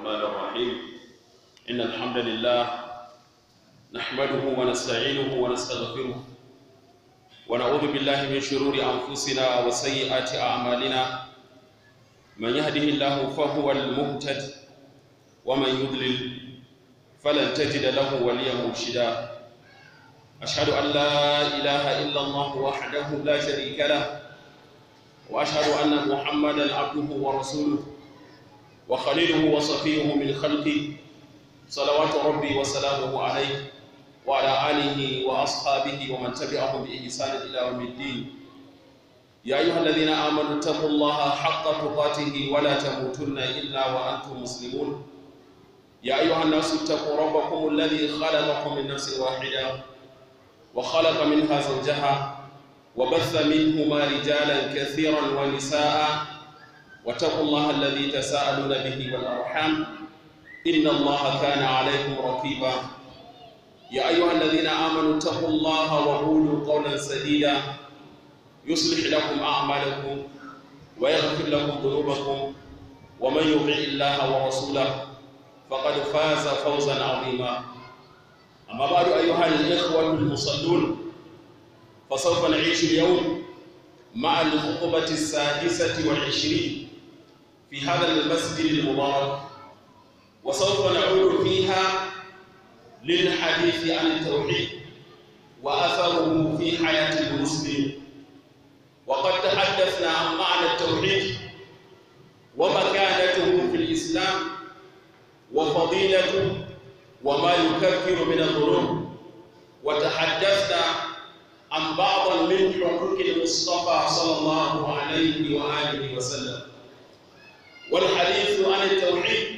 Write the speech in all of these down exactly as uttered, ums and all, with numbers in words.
الرحمن الرحيم إن الحمد لله نحمده ونستعينه ونستغفره ونعوذ بالله من شرور أنفسنا وسيئات أعمالنا من يهده الله فهو المهتد ومن يضلل فلن تجد له وليا مرشدا أشهد أن لا إله إلا الله وحده لا شريك له وأشهد أن محمدًا عبده ورسوله وخليله وصفيه من خلقه صلوات ربي وسلامه عليه وعلى آله وأصحابه ومن تبعهم بإحسان إلى يوم الدين. يا أيها الذين آمنوا اتقوا الله حق تقاته ولا تموتن إلا وأنتم مسلمون. يا أيها الناس اتقوا ربكم الذي خلقكم من نفس واحدة وخلق منها زوجها وبث منهما رجالا كثيرا ونساء واتقوا الله الذي تساءلون به والأرحام إن الله كان عليكم رقيبا. يا أيها الذين آمنوا اتقوا الله وقولوا قولا سديدا يصلح لكم أعمالكم ويغفر لكم ذنوبكم ومن يطع الله ورسوله فقد فاز فوزا عظيما. أما بعد أيها الإخوة المصلون، فسوف نعيش اليوم مع الخطبة السادسة والعشرين في هذا المسجد المبارك، وسوف نعود فيها للحديث عن التوحيد وأثره في حياة المسلم. وقد تحدثنا عن معنى التوحيد ومكانته في الإسلام وفضيلته وما يكفر من الذنوب، وتحدثنا عن بعض من حقوق المصطفى صلى الله عليه وآله وسلم. والحديث عن التوحيد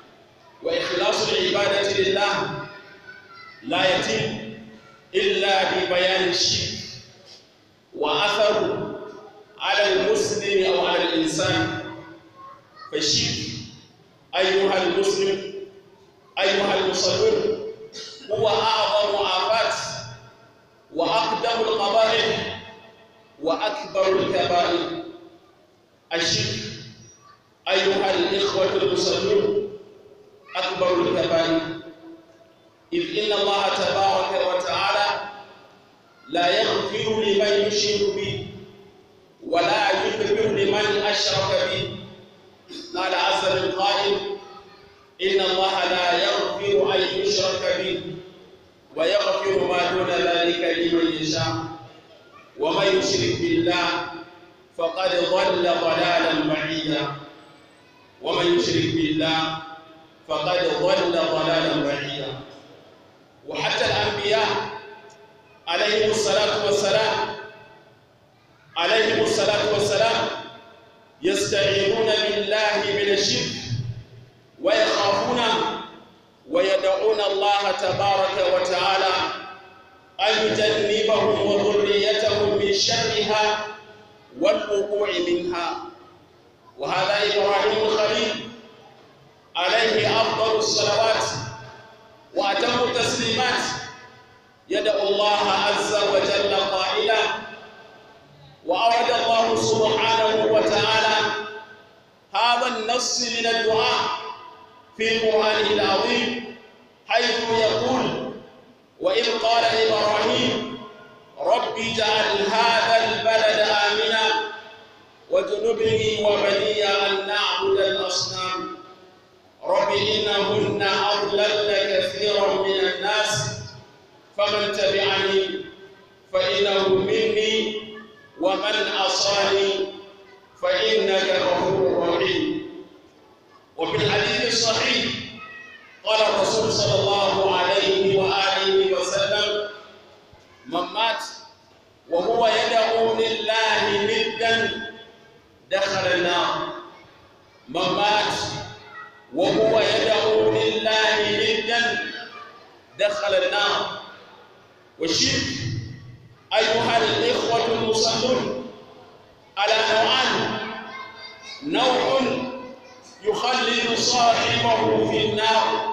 وإخلاص العبادة لله لا يتم إلا ببيان الشرك وأثره على المسلم أو على الإنسان. فالشرك أيها المسلم أيها المصلون هو أعظم آفات وأقدم القبائح وأكبر الكبائر. الشرك أيها الإخوة المصلون أكبر الكبائر، إذ إن الله تبارك وتعالى لا يغفر لمن يشرك به ولا يغفر لمن أشرك به. قال عز من قائل: إن الله لا يغفر أن يشرك به ويغفر ما دون ذلك لمن يشاء ومن يشرك بالله فقد ضل ضلالا بعيدا ومن يشرك بالله فقد ضل ضلالا بعيدا. وحتى الأنبياء عليهم الصلاة والسلام عليهم الصلاة والسلام يستعيذون بالله من الشرك ويخافون ويدعون الله تبارك وتعالى أن يجنبهم وذريتهم من شرها والوقوع منها. وهذا إبراهيم الخليل عليه أفضل الصلوات وأتم التسليمات يدعو الله عز وجل قائلا: وأورد الله سبحانه وتعالى هذا النص من الدعاء في القرآن العظيم حيث يقول: وإذ قال إبراهيم رب اجعل هذا البلد آمنا واجنبني وبني أن نعبد الأصنام رب إنهن أضللن كثيرا من الناس فمن تبعني فإنه مني ومن عصاني فإنك غفور رحيم. وفي الحديث الصحيح قال الرسول صلى الله عليه وآله وسلم: من مات وهو يدعو لله ندا دخل النار. من مات وهو يدعو لله ندا دخل النار. والشرك أيها الإخوة المصلون على نوعان: نوع يخلد صاحبه في النار،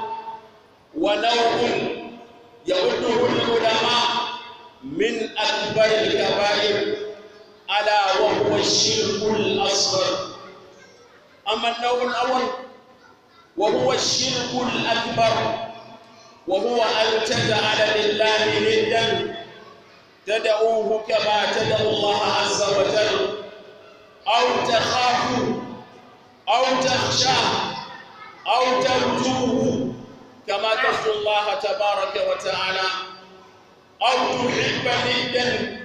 ونوع يعده العلماء من أكبر الكبائر ألا وهو الشرك الأصغر. أما النوع الأول وهو الشرك الأكبر، وهو أن تجعل لله ندا تدعوه كما تدعو الله عز وجل، أو تخافه أو تخشاه أو ترجوه كما ترجو الله تبارك وتعالى، أو تحب ندا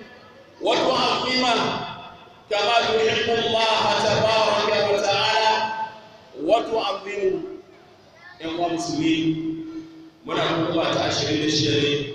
وتعظمه كما تحب الله تبارك وتعالى وتعظمه. ‘Yan uwa musulmi, muna kuma ta ashirin da shida ne,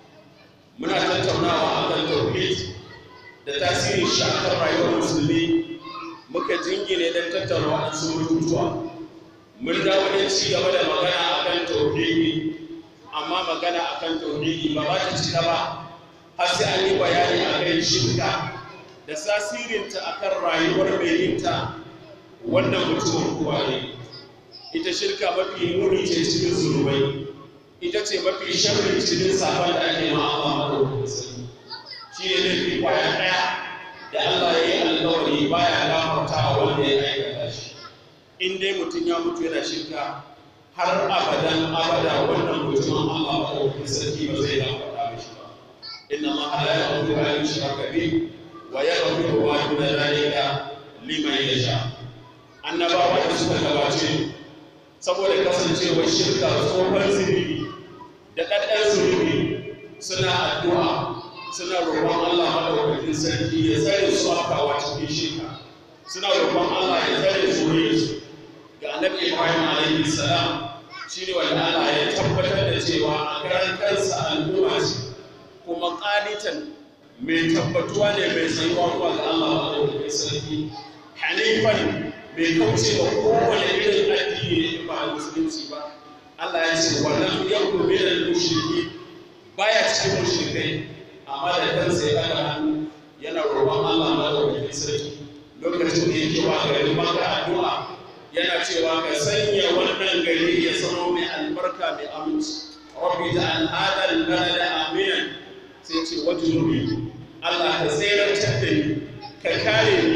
muna tattaunawa a kan tauhid da tasirin shi a kan rayuwar musulmi. Muka jingine don tattauna waɗansu mutuwa. Mun dawo don ci gaba da magana a kan tauhidi, amma magana a kan tauhidi ba ba ta cika ba har sai an yi bayani a kan shirka da tasirinta a kan rayuwar mai yinta, wannan mutuwar kuwa ne. Ita shirka mafi muni ce cikin zunubai, ita ce mafi sharri cikin sabon da ake ma Allah madaukakin sarki. Shi ne laifi kwaya ɗaya da Allah ya yi alƙawari baya gafarta wanda ya aikata shi. In dai mutum ya mutu yana shirka, har abadan abada wannan mutumin Allah madaukakin sarki ba zai gafarta mishi ba. Inna Allah la yaghfiru an yushraka bihi wa yaghfiru ma duna dhalika liman yasha. Annabawa da suka gabace saboda kasancewar shirka tsohon zunubi da ɗaɗɗan zunubi suna addu'a, suna roƙon Allah madaukakin sarki ya tsare su afkawa cikin shirka, suna roƙon Allah ya tsare zuriyarsu. Ga Annabi Ibrahim alaihi salam shine wanda Allah ya tabbatar da cewa a karan kansa al'umma ce, kuma qanitan mai tabbatuwa ne mai tsayuwa zuwa ga Allah madaukakin sarki, hanifan bai kauce ba kowane irin addini ne ba musulunci ba. Allah ya ce wannan yakun min al-mushriki, baya cikin mushrikai, amma da kansa ya daga hannu yana roƙon Allah madaukakin sarki lokacin da yake wa garin Makka addu'a, yana cewa ka sanya wannan gari ya zama mai albarka mai aminci. Rabbi ja'al hadha al-balada aminan, sai ce wajnubi, Allah ka tsayar da ni, ka kare ni,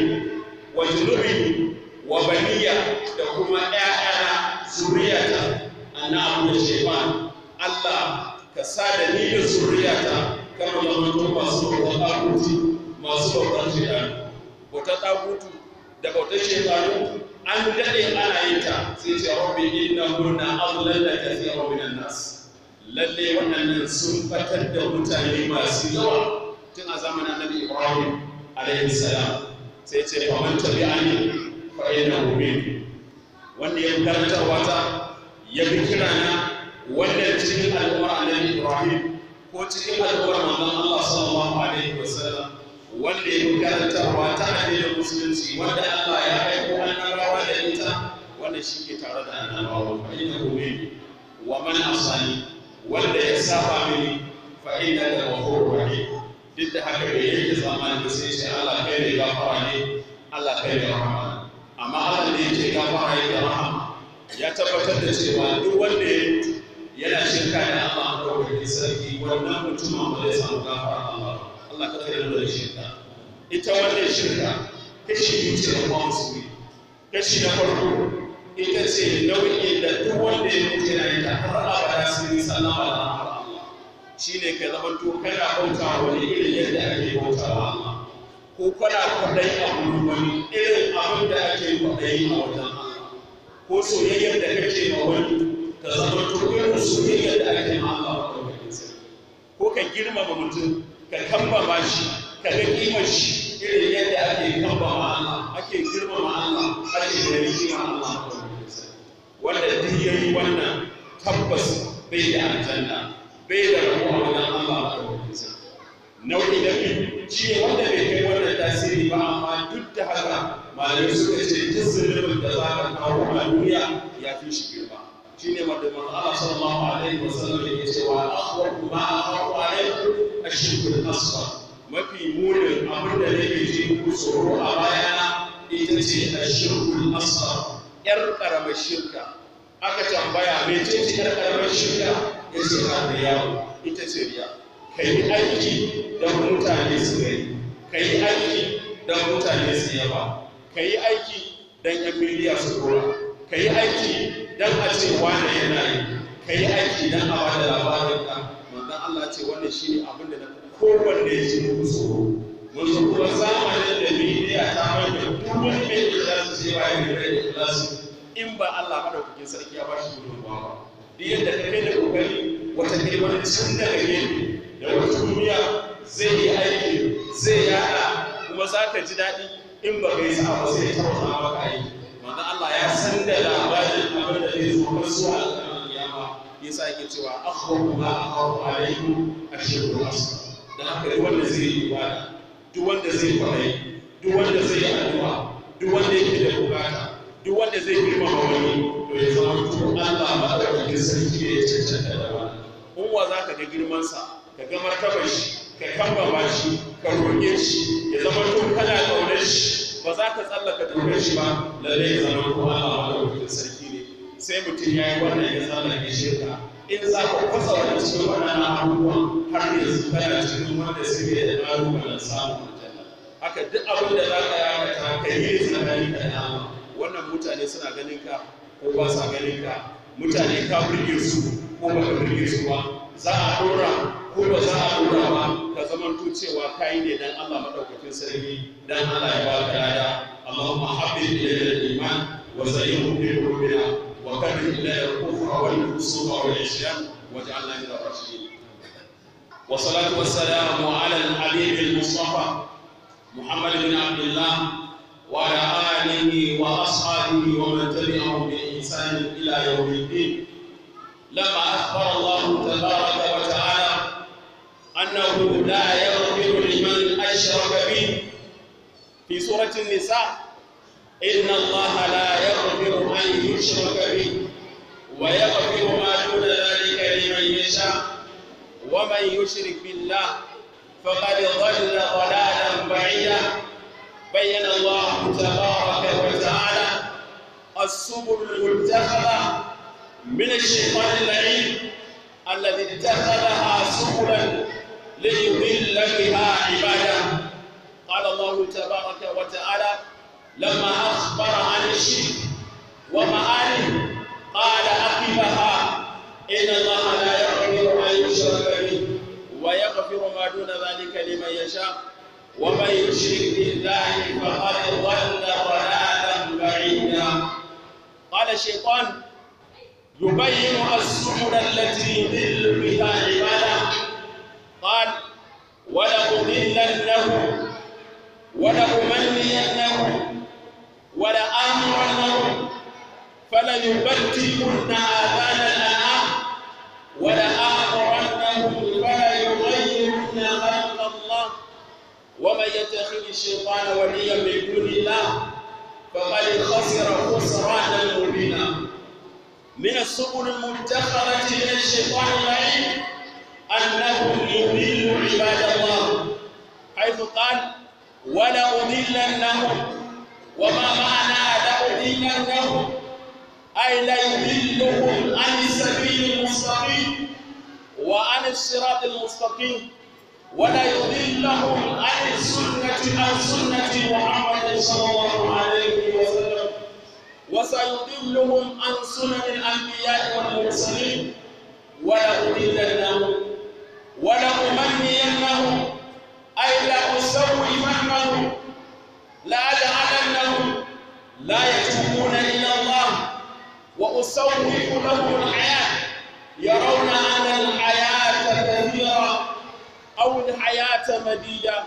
wajnubi wa baniya da kuma ƴaƴana zuriyata annabu da shaytan. Allah ka sa da ni da zuriyata kama zamanto masu bautar ɗagutu, masu bautar shaytan. Bautar ɗagutu da bautar shaytanu an daɗe ana yin ta, sai ce rabbi innahunna adlalna kathiran minan nas. Lalle waɗannan sun fatar da mutane masu yawa tun a zamanin Annabi Ibrahim alaihi salam. Sai ce fa man tabi'ani fa innahu minni, wanda ya karantarwa ta ya bi kirana, wannan cikin al'ummar Annabi Ibrahim ko cikin al'ummar manzon Allah sallallahu alaihi wasallam, wanda ya bi karantarwa ta addinin musulunci wanda Allah ya aiko annabawa da ita, wannan shi ke tare da annabawa. Fa innahu minni wa man asani, wanda ya saba mini fa innaka ghafurur rahim. Duk da haka bai yake zamanin da sai ce Allah kai ne gafara ne, Allah kai ne rahama. Amma Allah ne yake gafara yake rahama, ya tabbatar da cewa duk wanda ya mutu yana shirka da Allah madaukakin sarki, wannan mutumin ba zai samu gafara Allah. Allah ka tsare mu da shirka. Ita wannan shirka kashi biyu ce da musulmi. Kashi na farko ita ce nau'in da duk wanda ya mutu yana yin ta har abada sun yi sallama da rahmar Allah. Shi ne ka zama to kana bauta wani irin yadda ake bauta wa Allah, ko kana kwaɗayi a wurin wani irin abin da ake kwaɗayi a wajen Allah, ko soyayyar da kake ma wani ka zama to irin soyayyar da ake ma Allah madaukakin sarki, ko ka girmama mutum ka kambama shi ka ga kimar shi irin yadda ake kambama Allah, ake girmama Allah, ake da kimar Allah madaukakin sarki. Wanda duk yayi wannan tabbas bai da aljanna, bai da rabo a wajen Allah madaukakin sarki. Nau'i na biyu shi ne wanda bai kai wannan tasiri ba, amma duk da haka malamai suka ce duk zunubin da za ka kawo a duniya ya fi shi girma. Shi ne wanda manzo Allah sallallahu alaihi wasallam yake cewa akhwafu ma akhafu alaikum ashirkul asghar, mafi munin abin da nake ji ku tsoro a bayana ita ce ashirkul asghar, yar karamar shirka. Aka tambaya me ce ce yar karamar shirka, yace riya, ita ce riya. Kai aiki da mutane su gani, kai aiki da mutane su yaba, kai aiki dan yan miliya su kora, kai aiki dan a ce wani yana yi kai aiki dan a bada labarin ka manzon Allah ce wannan shine abin da na kowanne ya ji musu wasu kuma zamanin da media ta mai da duk wani mai ikhlasi ce ba ya da ikhlasi in ba Allah madaukakin sarki ya ba shi gudunmawa ba duk yadda ka kai da kokari wata kai wani tun daga gefe da wata duniya zai yi aiki zai yada kuma za ka ji daɗi in ba kai sa ba sai ta wata maka aiki manzo Allah ya san da labarin abin da zai zo har zuwa alƙiyama kiyama yasa yake cewa akhwafu ma akhafu alaykum ashirul asr dan haka duk wanda zai yi ibada duk wanda zai kwarai duk wanda zai yi addu'a duk wanda yake da bukata duk wanda zai girmama wani to ya zama to Allah madaukakin sarki ne ya cancanta da wannan in wa za ka ga girmansa ka ga martabar shi ka kambama shi ka roƙe shi ya zama to kana ƙaunar shi ba za ka tsallaka dokar shi ba lallai ya zama to Allah madaukakin sarki ne sai mutum ya yi wannan ya tsallake shirka in za ka kwasa wani cikin waɗannan abubuwan har yanzu kana cikin wanda suke da ƙalubalen samun aljanna haka duk abin da za ka yakata ka yi tsakanin ka da Allah wannan mutane suna ganin ka ko ba sa ganin ka mutane ka burge su ko ba ka burge su ba za a dora ko ba za a dora ba ka zamanto cewa kai ne dan Allah madaukakin sarki dan Allah ya baka lada Allahumma habbib ilayna al-iman wa zayyinhu fi qulubina wa karrih ilayna al-kufra wal fusuqa wal isyan waj'alna min ar-rashidin wa salatu wassalamu ala al-habib al-mustafa Muhammad bin Abdullah وعلى آله وأصحابه ومن تبعهم بإحسان إلى يوم الدين لما أخبر الله تبارك وتعالى أنه لا يغفر لمن أشرك به في سورة النساء إن الله لا يغفر أن يشرك به ويغفر ما دون ذلك لمن يشاء ومن يشرك بالله فقد ضل ضلالا بعيدا بين الله تبارك وتعالى السبل المتخذة من الشيطان اللعين الذي اتخذها سبلا ليضل بها عباده قال الله تبارك وتعالى لما أخبر عن الشرك ومآله قال عقبها إن الله لا يغفر أن يشرك به ويغفر ما دون ذلك لمن يشاء ومن يشرك بالله فقد ضل ضلالا بعيدا قال الشيطان يبين السبل التي يضل بها عباده قال ولأضلنهم ولأمنينهم ولآمرنهم فليبتكن آذان الأنعام ولآمرنهم فليغيرن خلق الله ومن يتخذ الشيطان وليا من دون الله فقد خسر خسرانا مبينا من السبل المتخذة من الشيطان اللعين أنهم يضلوا عباد الله حيث قال ولأضلنهم وما معنى لأضلنهم أي ليضلهم عن السبيل المستقيم وعن الصراط المستقيم ولا يضلهم عن السنة عن سنة محمد صلى الله عليه وسلم وسيضلهم عن سنن الأنبياء والمرسلين ولأضلنهم ولأمنينهم أي لأسوفنهم لأجعلنهم لا يتوبون إلى الله وأسوف لهم الحياة يرون أن الحياة كثيرة أو الحياة مديدة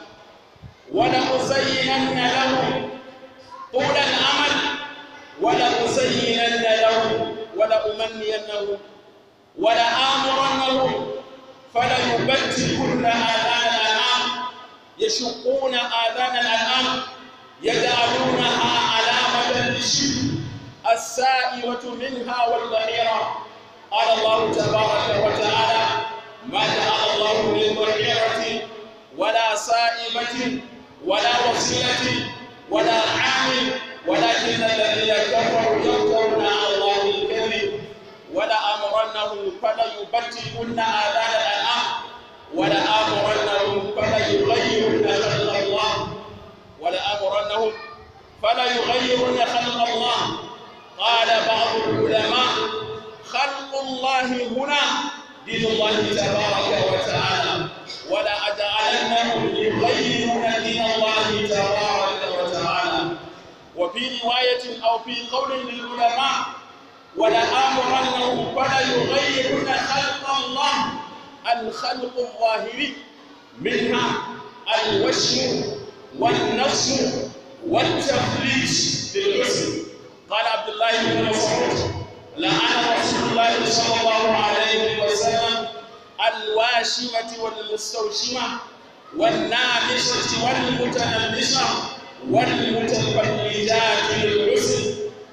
ولأزينن لهم طول الأمل ولأزينن لهم ولأمنينهم ولآمرنهم فليبتكن آذان الأنعام يشقون آذان الأنعام يجعلونها علامة للشرك السائمة منها والبحيرة قال الله تبارك وتعالى ما جعل الله من بحيرة ولا سائمة ولا وصيلة ولا عامل ولكن الذين كفروا يفترون على الله الكذب ولآمرنهم فليبتكن آذان الأنعام ولآمرنهم فليغيرن خلق الله ولآمرنهم فليغيرن خلق الله قال بعض العلماء خلق الله هنا دين الله تبارك وتعالى ولا أجعلنهم يغيرون دين الله تبارك وتعالى. وفي رواية أو في قول للعلماء ولا آمرنهم فلا يغيرون خلق الله الخلق الظاهري منها الوشم والنفس والتفليج بالحسن. قال عبد الله بن مسعود لعن رسول الله صلى الله عليه وسلم الواشمة والمستوشمة والنامشة والمتنمشة والمتفلجات للحسن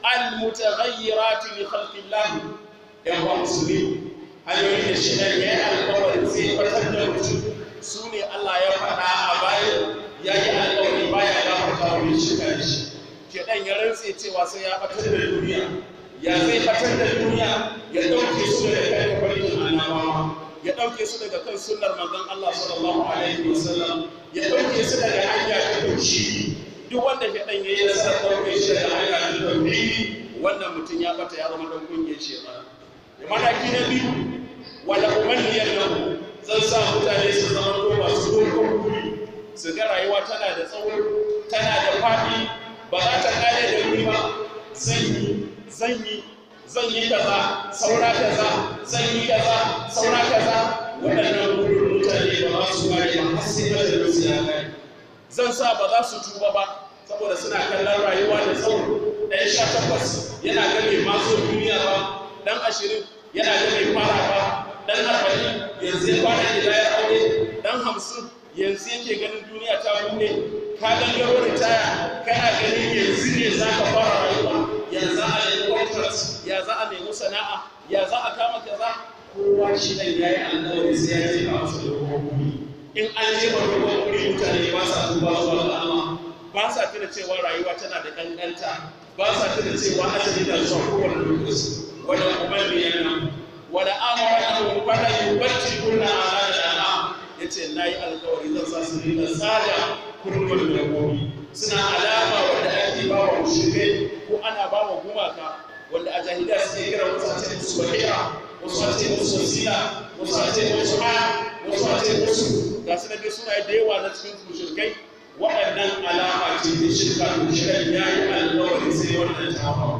المتغيرات لخلق الله. يا أخوان المسلمين hanyoyin da shi ne ya yi alkawarin zai fatar da mutum su ne Allah ya faɗa a bayan ya yi alkawari baya gafarta wa mai shirka da shi. Keɗan ya rantse cewa sai ya fatar da duniya, ya zai fatar da duniya ya ɗauke su daga kan tafarkin annabawa, ya ɗauke su daga kan sunnar manzon Allah sallallahu alaihi wasallam, ya ɗauke su daga hanya ta tauhidi. Duk wanda keɗan ya yi nasarar ɗauke shi daga hanya ta tauhidi, wannan mutum ya bata ya zama ɗan ƙungiyar shekara. Mataki na biyu wala umanniyar nan zan sa mutane su zama to masu dogon guri su ga rayuwa tana da tsawo tana da faɗi ba za ta kare da wuri ba. Zan yi zan yi zan yi kaza saura kaza zan yi kaza saura kaza waɗannan gurin mutane ba za su kare ba har sai da su ya kare. Zan sa ba za su tuba ba saboda suna kallon rayuwa da tsawo. Ɗan sha takwas yana gane masu duniya ba, ɗan ashirin yana da mai fara ba, dan arba'in yanzu ya fara gidayar aure, dan hamsin yanzu yake ganin duniya ta bude, ka gangaro ritaya kana ganin yanzu ne za ka fara rayuwa, ya za a nemi contract, ya za a nemi sana'a, ya za a kama kaza. Kowa shi ɗan ya yi alƙawari sai ya jefa masa dogon guri. In an jefa dogon guri mutane ba sa tuba zuwa ga Allah, ba sa tuna cewa rayuwa tana da ƙanƙanta, ba sa tuna cewa ajali na zuwa kowane lokaci. wala umarniyana wala amara fala yubtikunna ala al'am. Yace nayi alƙawari zan sa su dinga tsada kurmin dabbobi suna alama wanda ake ba wa mushrikai ko ana ba wa gumaka wanda a jahiliya suke kira wasu a ce musu wakira, wasu a ce musu wasila, wasu a ce musu ha, wasu a ce musu ga su da suna da yawa na cikin mushrikai. Waɗannan alama ce ta shirka da mushrikai yayi alƙawari sai wannan ta faru.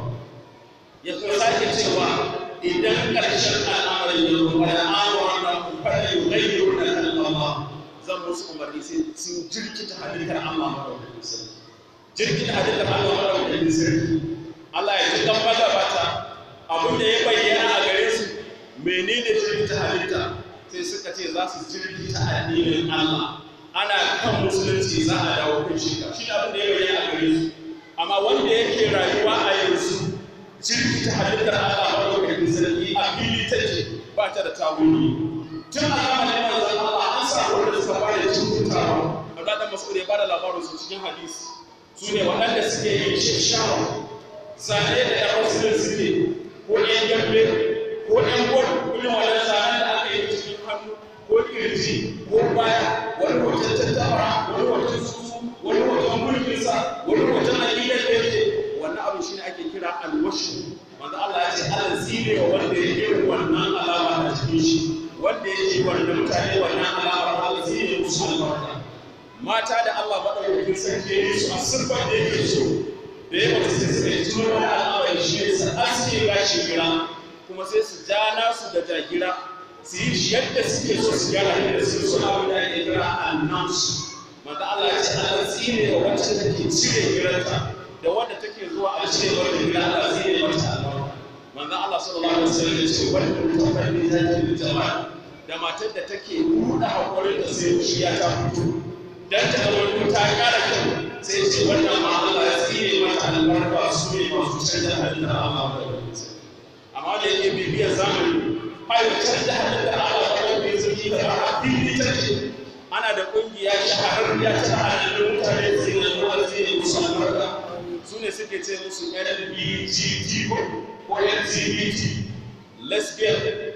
Ya kuma sake cewa idan ƙarshen al'amarin ya zo wani amurwa na fara yi gayyaru na kalmama zan musu umarni sai sun jirkita halittar Allah maɗaukakin sarki. Jirkita halittar Allah maɗaukakin sarki. Allah ya ji kan magabata abin da ya bayyana a gare su menene jirkita halitta sai suka ce za su jirkita addinin Allah. Ana kan musulunci za a dawo kan shirka. Shi abin da ya bayyana a gare su. Amma wanda yake rayuwa a yanzu jirkita halittar Allah maɗaukakin sarki a fili take ba ta da tawuni. Tun a zamanin manzon Allah an samu wanda suka fara jirkitawa. Allah da Mas'ud ya bada labarin su cikin hadisi. Su ne waɗanda suke yin shashawa, zane da ƴan wasu suke ko ƴan gambe ko ƴan gwal, irin wannan zanen da aka yi cikin hannu ko kirji ko baya, wani hoton tattabara, wani hoton tsuntsu, wani hoton mulkinsa, wani hoton aƙidar da yake. Wannan abin shi ne ake kira alwashi. Manzo Allah ya ce Allah zine wa wanda ya yi wannan alama a cikin shi, wanda ya yi wanda mutane wannan alama Allah zine musu albarka. Mata da Allah maɗaukakin sarki ya yi su a sirfar da yake so, da ya mutu sai suka yi tuno wani al'amari shi ne su aske gashi gira, kuma sai su ja nasu da jagira su yi shi yadda suke so su gyara yadda suke so abin da ake kira annansu. Manzo Allah ya ce Allah zine wa wacce take cire giranta da wanda take zuwa a cikin wanda gida Allah zai yi mata albarka. Manzon Allah sallallahu alaihi wasallam ya ce wanda mutafalli zai yi jama'a da matar da take buɗe hakurin da sai shi ya ta fito dan ta zama ta ƙara kyau sai ce wannan ma Allah ya tsire mata albarka su ne masu canza halittar Allah da wani. Amma da yake bibiyar zamani ai canza halittar Allah da wani zai da ba fili take. Ana da kungiya shahararriya ta halittar mutane sai da ruwa zai yi musu albarka. Su ne suke ce musu L G B T ko L G B T, lesbian,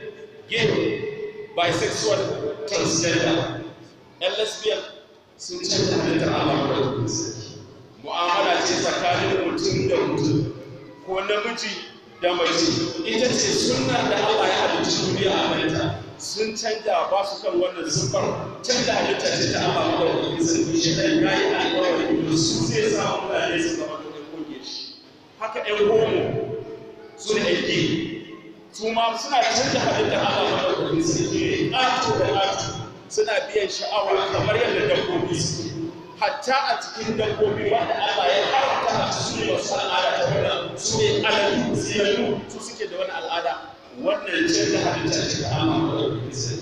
gay, bisexual, transgender. ‘Yan lesbian sun canza halittar Allah da sarki. Mu'amala ce tsakanin mutum da mutum, ko namiji da mace ita ce sunnar da Allah ya halicci duniya a kanta sun canja ba su kan wannan siffar canja halitta ce ta Allah madaukakin sarki shi dan yayi alƙawari da su zai sa mutane su zama da koge shi haka ɗan homo su ne ɗan su ma suna canja halitta Allah madaukakin sarki ƙato da ƙato suna biyan sha'awa kamar yadda dabbobi suke hatta a cikin dabbobi wanda Allah ya haramta a su ne wasu al'ada ta wannan su ne aladu zinanu su suke da wani al'ada wannan ce da halitta ce ta Allah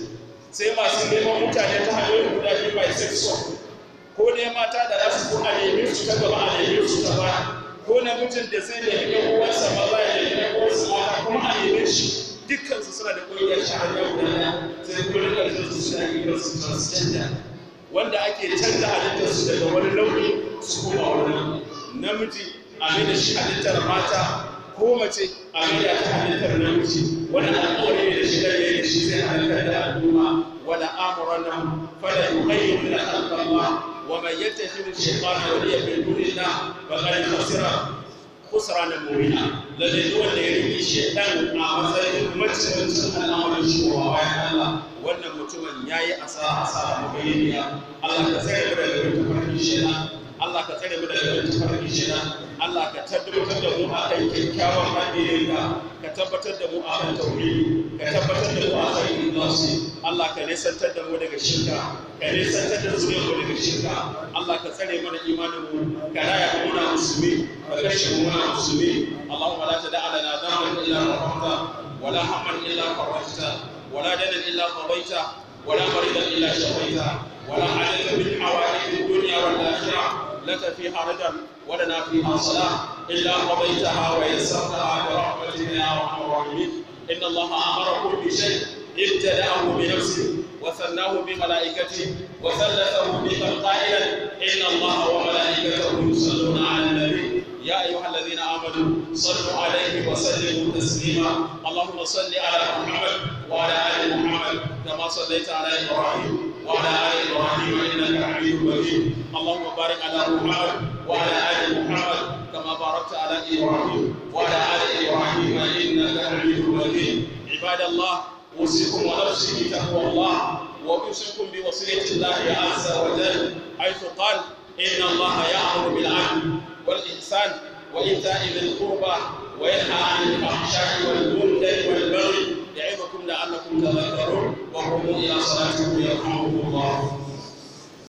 sai masu neman mutane ta hanyoyin guda biyu bisexual ko ne mata da za su ko a nemi su ta gaba a nemi su ta baya ko namijin da zai nemi ɗan uwansa maza ya nemi ɗan uwansa mata kuma a nemi shi dukkansu suna da ƙungiyar shahara guda ɗaya sai kuma dukkansu suna yi kansu transgender wanda ake canza halittarsu daga wani launi su koma wani namiji a mai da shi halittar mata ko mace a mai da ta halittar namiji wani alƙawari ne da shi da yayi da shi zai halittar da al'umma wala amurana fala yughayyiru la khalqa Allah wa man yattakhidhu shaytana waliya min dunillah faqad khasira khusranan mubina lalle duk wanda ya rike shaytan a matsayin mutuncin al'amarin shi wa bayan Allah wannan mutumin yayi asara asara mabayyaniya Allah ka tsare mu daga tafarkin shaytan Allah ka tsare mu daga tafarkin shaytan Allah ka tabbatar da mu a kan kyakkyawan addinin ka tabbatar da mu a kan tauhidi ka tabbatar da mu a kan ikhlasi Allah ka nisantar da mu daga shirka ka nisantar da zuriyar mu daga shirka Allah ka tsare mana imanin mu ka raya mu muna musulmi ka kashe mu muna musulmi Allahumma la tad'a lana dhanban illa ghafarta wala hamman illa farajta ولا دنا إلا قضيته ولا مريضا إلا شفيته ولا حاجة من حوائج الدنيا والآخرة لك فيها رجا ولنا فيها صلاة إلا قضيتها ويسرتها برحمتك يا أرحم الراحمين إن الله أمركم بشيء ابتدأه بنفسه وثناه بملائكته وثلثه بمن قائلا إن الله وملائكته يصلون على النبي يا أيها الذين آمنوا صلوا عليه وسلموا تسليما اللهم صل على محمد وعلى آل محمد كما صليت على إبراهيم وعلى آل إبراهيم إنك حميد مجيد اللهم بارك على محمد وعلى آل محمد كما باركت على إبراهيم وعلى آل إبراهيم إنك حميد مجيد عباد الله أوصيكم ونفسي بتقوى الله وأوصيكم بوصية الله عز وجل حيث قال إن الله يأمر بالعدل والإحسان وإيتاء ذي القربى وينهى عن الفحشاء والمنكر والبغي يعظكم لعلكم تذكرون وقوموا إلى صلاتكم يرحمكم الله